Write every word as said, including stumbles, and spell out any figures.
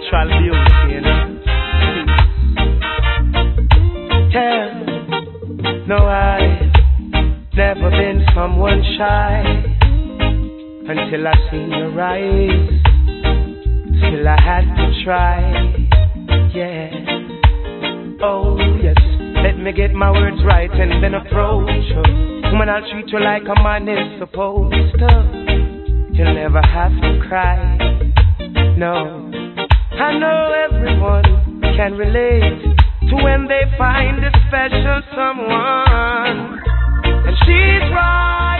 natural beauty, you know. Tell, no, I've never been someone shy until I seen your eyes. Still I had to try, yeah. Oh yes, let me get my words right and then approach you. Woman, I'll treat you like a man is supposed to. You'll never have to cry, no. I know everyone can relate to when they find a special someone, and she's right.